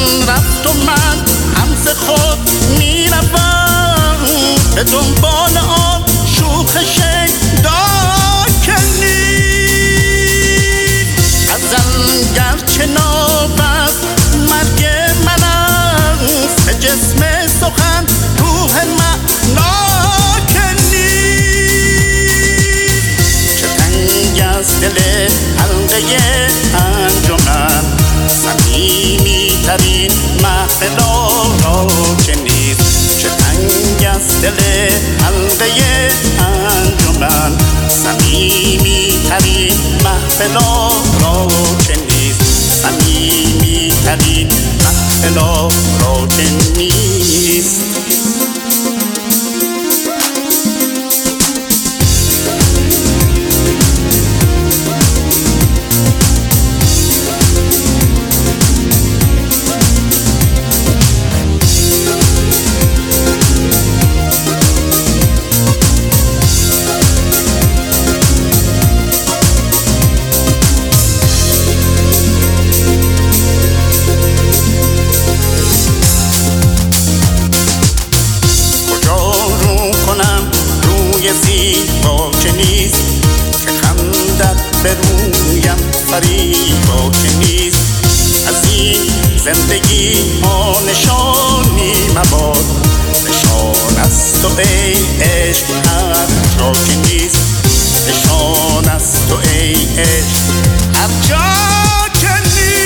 رفت و من همز خود میروم به دنبال آن شوخ شیدا که نیست. ازل گرچه نابد مرگ من است، به جسم سخن روح معنا که نیست. چه تنگ از دل حلقه انجمن، صمیمی ترین محفل را که نیست. چه تنگ از دل حلقه انجمن، صمیمی ترین محفل را که نیست. صمیمی ترین محفل را که نیست. زیبا که نیست که خندت به رویم فریبا که نیست. از این زندگی ها نشانی مباد، نشان از تو ای عشق هر جا که نیست. نشان از تو ای عشق هر جا که نیست.